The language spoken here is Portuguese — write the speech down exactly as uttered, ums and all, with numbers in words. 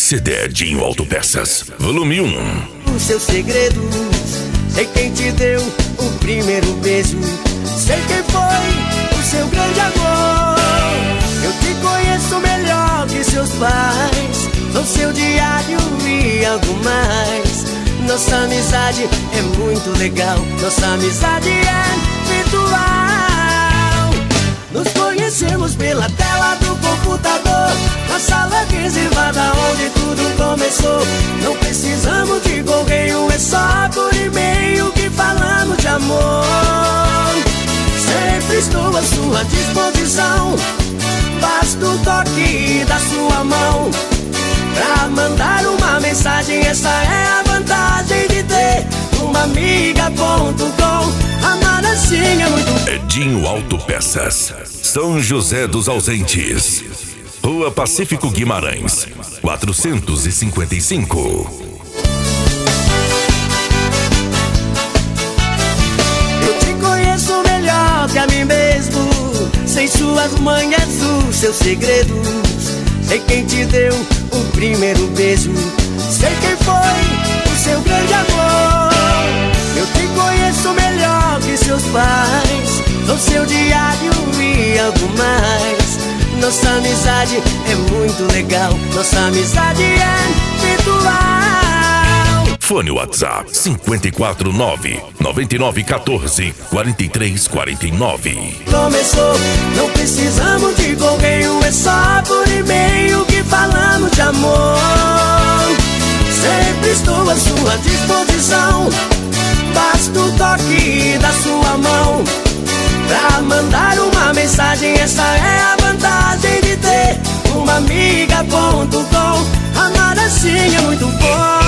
C D Edinho Autopeças, volume um. Os seus segredos, sei quem te deu o primeiro beijo, sei quem foi o seu grande amor. Eu te conheço melhor que seus pais, sou seu diário e algo mais. Nossa amizade é muito legal, nossa amizade é virtual. Nos conhecemos pela tela do computador, na sala reservada onde tudo começou. Não precisamos de correio, é só por e-mail que falamos de amor. Sempre estou à sua disposição, basta o toque da sua mão pra mandar uma mensagem. Essa é a vantagem de ter uma amiga ponto com. Amar assim é muito. Edinho Autopeças, São José dos Ausentes, Rua Pacífico Guimarães, quatrocentos e cinquenta e cinco. Eu te conheço melhor que a mim mesmo, sei suas manhas, os seus segredos, sei quem te deu o primeiro beijo, sei quem foi o seu grande amor. Eu te conheço melhor que seus pais, sou seu diário e algo mais. Nossa amizade é muito legal, nossa amizade é virtual. Fone WhatsApp cinco quatro nove, nove nove um quatro, quatro três quatro nove. Começou, não precisamos de correio, é só por e-mail que falamos de amor. Sempre estou à sua disposição, basta o toque da sua mão pra mandar uma mensagem. Essa é a vantagem de ter uma amiga ponto com. Amar assim é muito bom.